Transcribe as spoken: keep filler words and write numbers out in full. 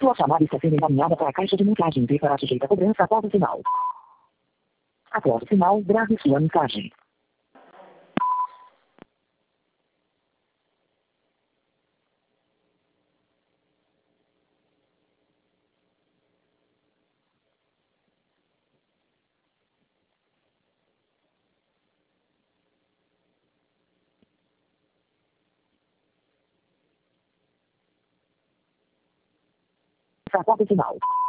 Sua chamada está sendo encaminhada para a caixa de mensagem e será sujeita a cobrança após o sinal. Após o sinal, grave sua mensagem. Após o sinal.